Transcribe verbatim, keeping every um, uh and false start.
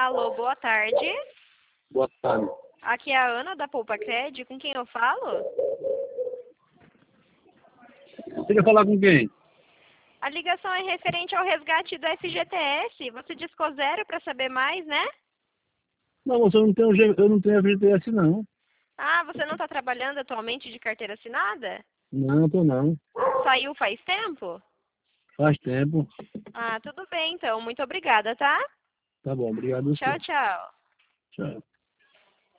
Alô, boa tarde. Boa tarde. Aqui é a Ana da Poupa Cred. Com quem eu falo? Você quer falar com quem? A ligação é referente ao resgate do F G T S. Você discou zero para saber mais, né? Não, você não tem um G- eu não tenho F G T S não. Ah, você não está trabalhando atualmente de carteira assinada? Não, tô não. Saiu faz tempo? Faz tempo. Ah, tudo bem então. Muito obrigada, tá? Tá bom, obrigado a você. Tchau, tchau. Tchau.